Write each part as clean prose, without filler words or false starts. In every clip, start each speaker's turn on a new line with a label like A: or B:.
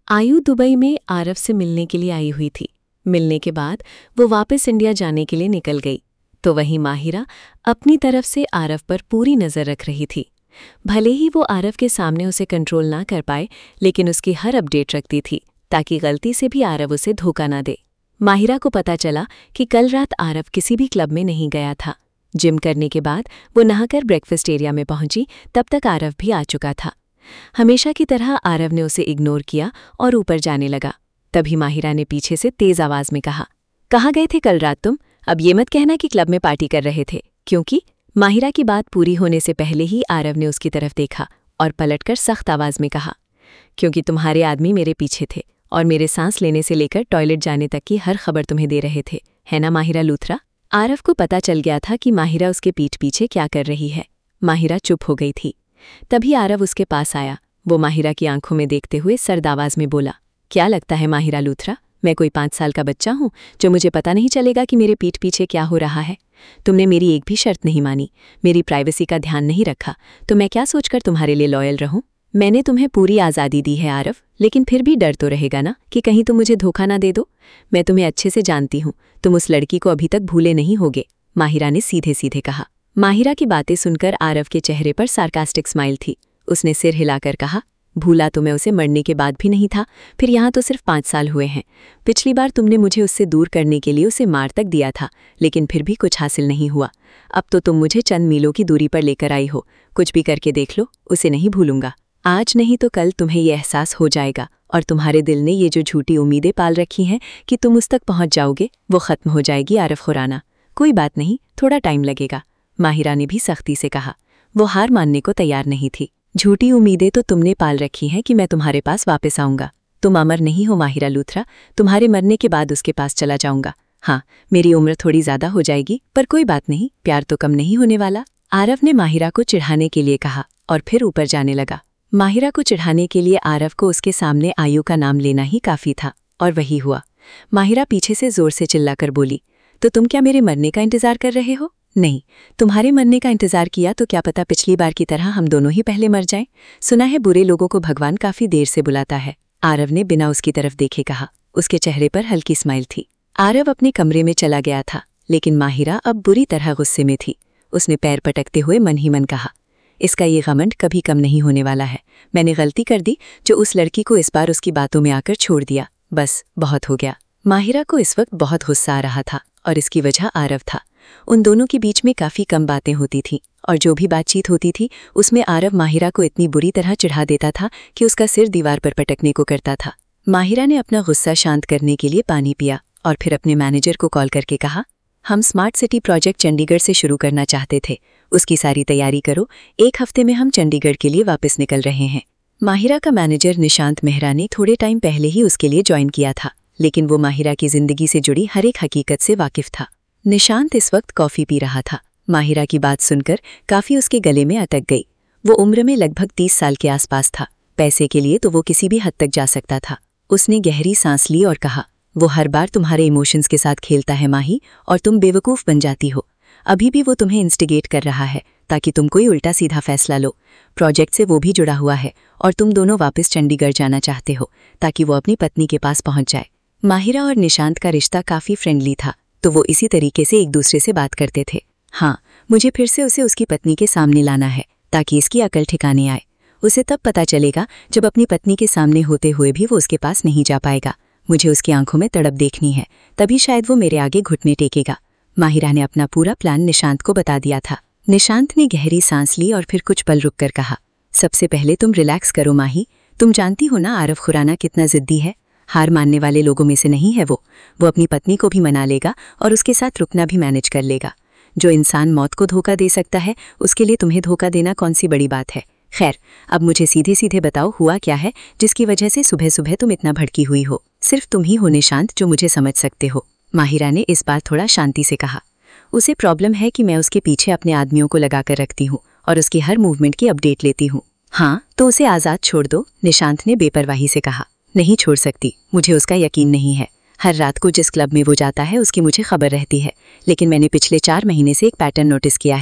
A: आयु दुबई में आरव से मिलने के लिए आई हुई थी। मिलने के बाद वो वापस इंडिया जाने के लिए निकल गई, तो वहीं माहिरा अपनी तरफ से आरव पर पूरी नज़र रख रही थी। भले ही वो आरव के सामने उसे कंट्रोल ना कर पाए, लेकिन उसकी हर अपडेट रखती थी ताकि गलती से भी आरव उसे धोखा ना दे। माहिरा को पता चला कि कल रात आरव किसी भी क्लब में नहीं गया था। जिम करने के बाद वो नहाकर ब्रेकफास्ट एरिया में पहुंची, तब तक आरव भी आ चुका था। हमेशा की तरह आरव ने उसे इग्नोर किया और ऊपर जाने लगा। तभी माहिरा ने पीछे से तेज आवाज में कहा, कहाँ गए थे कल रात तुम? अब ये मत कहना कि क्लब में पार्टी कर रहे थे, क्योंकि माहिरा की बात पूरी होने से पहले ही आरव ने उसकी तरफ देखा और पलटकर सख्त आवाज में कहा, क्योंकि तुम्हारे आदमी मेरे पीछे थे और मेरे सांस लेने से लेकर टॉयलेट जाने तक की हर खबर तुम्हें दे रहे थे, है ना माहिरा लूथरा? आरव को पता चल गया था कि माहिरा उसके पीठ पीछे क्या कर रही है। माहिरा चुप हो गई थी। तभी आरव उसके पास आया। वो माहिरा की आंखों में देखते हुए सर्द आवाज में बोला, क्या लगता है माहिरा लूथरा, मैं कोई 5 साल का बच्चा हूँ जो मुझे पता नहीं चलेगा कि मेरे पीठ पीछे क्या हो रहा है? तुमने मेरी एक भी शर्त नहीं मानी, मेरी प्राइवेसी का ध्यान नहीं रखा, तो मैं क्या सोचकर तुम्हारे लिए लॉयल रहूं? मैंने तुम्हें पूरी आज़ादी दी है आरव, लेकिन फिर भी डर तो रहेगा ना कि कहीं तुम मुझे धोखा ना दे दो। मैं तुम्हें अच्छे से जानती हूँ, तुम उस लड़की को अभी तक भूले नहीं होगे, माहिरा ने सीधे सीधे कहा। माहिरा की बातें सुनकर आरव के चेहरे पर सार्कास्टिक स्माइल थी। उसने सिर हिलाकर कहा, भूला तो मैं उसे मरने के बाद भी नहीं था, फिर यहाँ तो सिर्फ 5 साल हुए हैं। पिछली बार तुमने मुझे उससे दूर करने के लिए उसे मार तक दिया था, लेकिन फिर भी कुछ हासिल नहीं हुआ। अब तो तुम मुझे चंद मीलों की दूरी पर लेकर आई हो। कुछ भी करके देख लो, उसे नहीं भूलूंगा। आज नहीं तो कल तुम्हें यह एहसास हो जाएगा और तुम्हारे दिल ने ये जो झूठी उम्मीदें पाल रखी हैं कि तुम उस तक पहुंच जाओगे, वो खत्म हो जाएगी आरव खुराना। कोई बात नहीं, थोड़ा टाइम लगेगा, माहिरा ने भी सख्ती से कहा। वो हार मानने को तैयार नहीं थी। झूठी उम्मीदें तो तुमने पाल रखी हैं कि मैं तुम्हारे पास वापस आऊंगा। तुम अमर नहीं हो माहिरा लूथरा, तुम्हारे मरने के बाद उसके पास चला जाऊंगा। हाँ, मेरी उम्र थोड़ी ज्यादा हो जाएगी, पर कोई बात नहीं, प्यार तो कम नहीं होने वाला। आरव ने माहिरा को चिढ़ाने के लिए कहा और फिर ऊपर जाने लगा। माहिरा को चिढ़ाने के लिए आरव को उसके सामने आयु का नाम लेना ही काफी था, और वही हुआ। माहिरा पीछे से जोर से चिल्लाकर बोली, तो तुम क्या मेरे मरने का इंतजार कर रहे हो? नहीं, तुम्हारे मरने का इंतजार किया तो क्या पता पिछली बार की तरह हम दोनों ही पहले मर जाएं। सुना है बुरे लोगों को भगवान काफी देर से बुलाता है, आरव ने बिना उसकी तरफ देखे कहा। उसके चेहरे पर हल्की स्माइल थी। आरव अपने कमरे में चला गया था, लेकिन माहिरा अब बुरी तरह गुस्से में थी। उसने पैर पटकते हुए मन ही मन कहा, इसका ये घमंड कभी कम नहीं होने वाला है। मैंने गलती कर दी जो उस लड़की को इस बार उसकी बातों में आकर छोड़ दिया। बस बहुत हो गया। माहिरा को इस वक्त बहुत गुस्सा आ रहा था और इसकी वजह आरव था। उन दोनों के बीच में काफ़ी कम बातें होती थीं और जो भी बातचीत होती थी उसमें आरव माहिरा को इतनी बुरी तरह चिढ़ा देता था कि उसका सिर दीवार पर पटकने को करता था। माहिरा ने अपना गुस्सा शांत करने के लिए पानी पिया और फिर अपने मैनेजर को कॉल करके कहा, हम स्मार्ट सिटी प्रोजेक्ट चंडीगढ़ से शुरू करना चाहते थे, उसकी सारी तैयारी करो, 1 हफ्ते में हम चंडीगढ़ के लिए वापस निकल रहे हैं। माहिरा का मैनेजर निशांत मेहरा ने थोड़े टाइम पहले ही उसके लिए ज्वाइन किया था, लेकिन वो माहिरा की जिंदगी से जुड़ी हर एक हकीकत से वाकिफ था। निशांत इस वक्त कॉफी पी रहा था। माहिरा की बात सुनकर काफी उसके गले में अटक गई। वो उम्र में लगभग 30 साल के आसपास था। पैसे के लिए तो वो किसी भी हद तक जा सकता था। उसने गहरी सांस ली और कहा, वो हर बार तुम्हारे इमोशंस के साथ खेलता है माही, और तुम बेवकूफ़ बन जाती हो। अभी भी वो तुम्हें इंस्टिगेट कर रहा है ताकि तुम कोई उल्टा सीधा फैसला लो। प्रोजेक्ट से वो भी जुड़ा हुआ है और तुम दोनों वापस चंडीगढ़ जाना चाहते हो ताकि वो अपनी पत्नी के पास पहुंच जाए। माहिरा और निशांत का रिश्ता काफ़ी फ्रेंडली था, तो वो इसी तरीके से एक दूसरे से बात करते थे। हाँ, मुझे फिर से उसे उसकी पत्नी के सामने लाना है ताकि इसकी अकल ठिकाने आए। उसे तब पता चलेगा जब अपनी पत्नी के सामने होते हुए भी वो उसके पास नहीं जा पाएगा। मुझे उसकी आंखों में तड़प देखनी है, तभी शायद वो मेरे आगे घुटने टेकेगा। माहिरा ने अपना पूरा प्लान निशांत को बता दिया था। निशांत ने गहरी सांस ली और फिर कुछ पल रुककर कहा, सबसे पहले तुम रिलैक्स करो माही। तुम जानती हो ना आरव खुराना कितना जिद्दी है। हार मानने वाले लोगों में से नहीं है वो अपनी पत्नी को भी मना लेगा और उसके साथ रुकना भी मैनेज कर लेगा। जो इंसान मौत को धोखा दे सकता है, उसके लिए तुम्हें धोखा देना कौन सी बड़ी बात है। खैर, अब मुझे सीधे सीधे बताओ, हुआ क्या है जिसकी वजह से सुबह सुबह तुम इतना भड़की हुई हो? सिर्फ तुम ही हो निशांत जो मुझे समझ सकते हो, माहिरा ने इस बार थोड़ा शांति से कहा। उसे प्रॉब्लम है कि मैं उसके पीछे अपने आदमियों को लगाकर रखती हूँ और उसकी हर मूवमेंट की अपडेट लेती हूँ। हाँ, तो उसे आज़ाद छोड़ दो, निशांत ने बेपरवाही से कहा। नहीं छोड़ सकती, मुझे उसका यकीन नहीं है। हर रात को जिस क्लब में वो जाता है उसकी मुझे खबर रहती है, लेकिन मैंने पिछले 4 महीने से एक पैटर्न नोटिस किया है।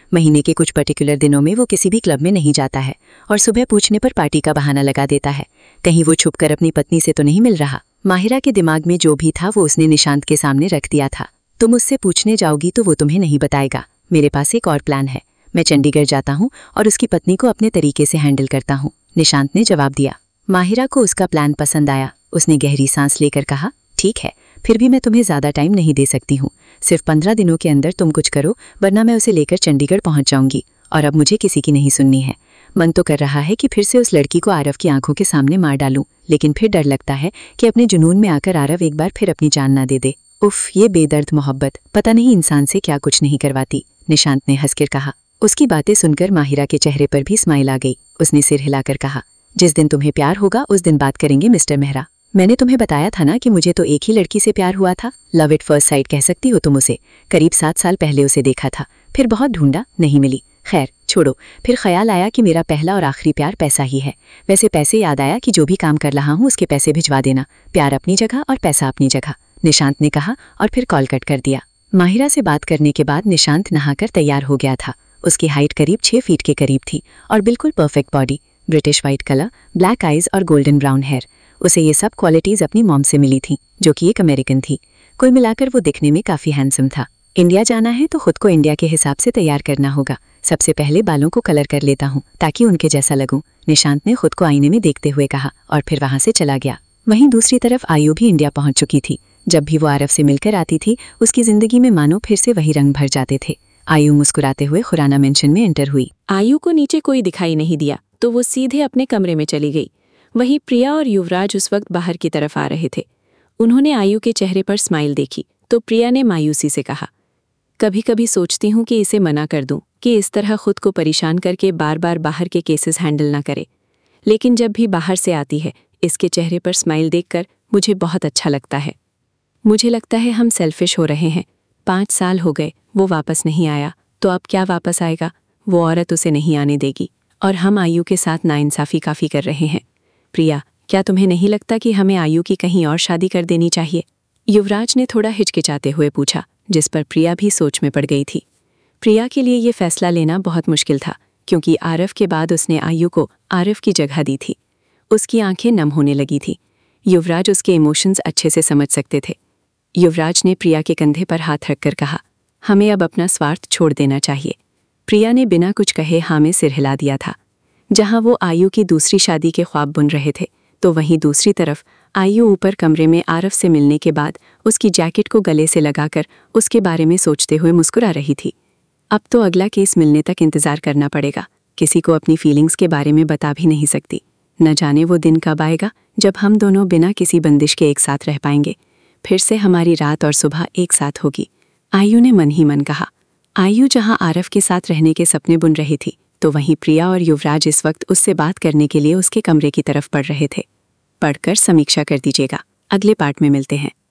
B: महीने के कुछ पर्टिकुलर दिनों में वो किसी भी क्लब में नहीं जाता है और सुबह पूछने पर पार्टी का बहाना लगा देता है। कहीं वो छुपकर अपनी पत्नी से तो नहीं मिल रहा। माहिरा के दिमाग में जो भी था वो उसने निशांत के सामने रख दिया था। तुम उससे पूछने जाओगी तो वो तुम्हें नहीं बताएगा। मेरे पास एक और प्लान है। मैं चंडीगढ़ जाता हूँ और उसकी पत्नी को अपने तरीके से हैंडल करता हूँ, निशांत ने जवाब दिया। माहिरा को उसका प्लान पसंद आया। उसने गहरी सांस लेकर कहा, ठीक है, फिर भी मैं तुम्हें ज़्यादा टाइम नहीं दे सकती हूँ। सिर्फ 15 दिनों के अंदर तुम कुछ करो, वरना मैं उसे लेकर चंडीगढ़ पहुँच जाऊंगी और अब मुझे किसी की नहीं सुननी है। मन तो कर रहा है कि फिर से उस लड़की को आरव की आंखों के सामने मार डालूं, लेकिन फिर डर लगता है कि अपने जुनून में आकर आरव एक बार फिर अपनी जान ना दे दे। उफ, ये बेदर्द मोहब्बत पता नहीं इंसान से क्या कुछ नहीं करवाती, निशांत ने हंसकर कहा। उसकी बातें सुनकर माहिरा के चेहरे पर भी स्माइल आ गई। उसने सिर हिलाकर कहा, जिस दिन तुम्हें प्यार होगा उस दिन बात करेंगे मिस्टर मेहरा। मैंने तुम्हें बताया था ना कि मुझे तो एक ही लड़की से प्यार हुआ था। लव एट फर्स्ट साइट कह सकती हो तुम उसे। करीब 7 साल पहले उसे देखा था, फिर बहुत ढूंढा, नहीं मिली। खैर छोड़ो, फिर ख्याल आया कि मेरा पहला और आखिरी प्यार पैसा ही है। वैसे पैसे याद आया कि जो भी काम कर रहा हूँ उसके पैसे भिजवा देना। प्यार अपनी जगह और पैसा अपनी जगह, निशांत ने कहा और फिर कॉल कट कर दिया। माहिरा से बात करने के बाद निशांत नहाकर तैयार हो गया था। उसकी हाइट करीब 6 फीट के करीब थी और बिल्कुल perfect body, British white colour, black eyes और गोल्डन ब्राउन हेयर। उसे ये सब क्वालिटीज़ अपनी मॉम से मिली थी, जो कि एक अमेरिकन थी। कुल मिलाकर वो दिखने में काफ़ी हैंडसम था। इंडिया जाना है तो खुद को इंडिया के हिसाब से तैयार करना होगा। सबसे पहले बालों को कलर कर लेता हूँ ताकि उनके जैसा लगूं, निशांत ने खुद को आईने में देखते हुए कहा और फिर वहाँ से चला गया। वहीं दूसरी तरफ आयु भी इंडिया पहुँच चुकी थी। जब भी वो आरव से मिलकर आती थी उसकी जिंदगी में मानो फिर से वही रंग भर जाते थे। आयु मुस्कुराते हुए खुराना मेंशन में एंटर हुई।
A: आयु को नीचे कोई दिखाई नहीं दिया तो वो सीधे अपने कमरे में चली गई। वहीं प्रिया और युवराज उस वक्त बाहर की तरफ आ रहे थे। उन्होंने आयु के चेहरे पर स्माइल देखी तो प्रिया ने मायूसी से कहा, कभी कभी सोचती हूँ कि इसे मना कर दूं कि इस तरह खुद को परेशान करके बार बार बाहर के केसेस हैंडल ना करे, लेकिन जब भी बाहर से आती है इसके चेहरे पर स्माइल देखकर मुझे बहुत अच्छा लगता है। मुझे लगता है हम सेल्फिश हो रहे हैं। 5 साल हो गए, वो वापस नहीं आया तो अब क्या वापस आएगा? वो औरत उसे नहीं आने देगी और हम आयु के साथ नाइंसाफ़ी काफ़ी कर रहे हैं। प्रिया, क्या तुम्हें नहीं लगता कि हमें आयु की कहीं और शादी कर देनी चाहिए? युवराज ने थोड़ा हिचकिचाते हुए पूछा, जिस पर प्रिया भी सोच में पड़ गई थी। प्रिया के लिए ये फैसला लेना बहुत मुश्किल था क्योंकि आरव के बाद उसने आयु को आरव की जगह दी थी। उसकी आंखें नम होने लगी थी। युवराज उसके इमोशंस अच्छे से समझ सकते थे। युवराज ने प्रिया के कंधे पर हाथ रखकर कहा, हमें अब अपना स्वार्थ छोड़ देना चाहिए। प्रिया ने बिना कुछ कहे हाँ में सिर हिला दिया था। जहां वो आयु की दूसरी शादी के ख्वाब बुन रहे थे तो वहीं दूसरी तरफ आयु ऊपर कमरे में आरव से मिलने के बाद उसकी जैकेट को गले से लगाकर उसके बारे में सोचते हुए मुस्कुरा रही थी। अब तो अगला केस मिलने तक इंतज़ार करना पड़ेगा। किसी को अपनी फीलिंग्स के बारे में बता भी नहीं सकती। न जाने वो दिन कब आएगा जब हम दोनों बिना किसी बंदिश के एक साथ रह पाएंगे। फिर से हमारी रात और सुबह एक साथ होगी, आयु ने मन ही मन कहा। आयु जहां आरव के साथ रहने के सपने बुन रही थी तो वहीं प्रिया और युवराज इस वक्त उससे बात करने के लिए उसके कमरे की तरफ बढ़ रहे थे। पढ़कर समीक्षा कर दीजिएगा। अगले पार्ट में मिलते हैं।